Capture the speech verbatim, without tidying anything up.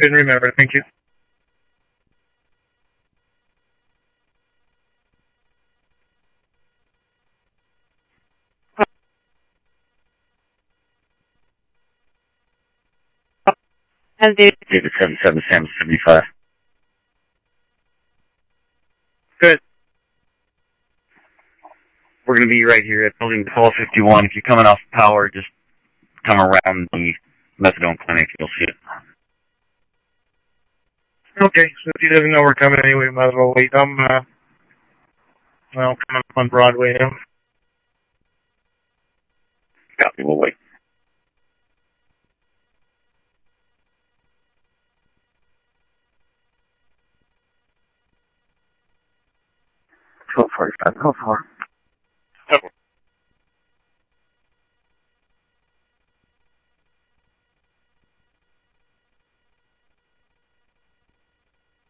couldn't remember. Thank you. David seven seven Sam seventy-five. Good. We're going to be right here at building twelve fifty-one. If you're coming off power, just come around the methadone clinic. You'll see it. Okay, so if he doesn't know we're coming anyway, might as well wait. I'm, uh, well, coming up on Broadway now. Copy, we'll wait. twelve forty-five, twelve four.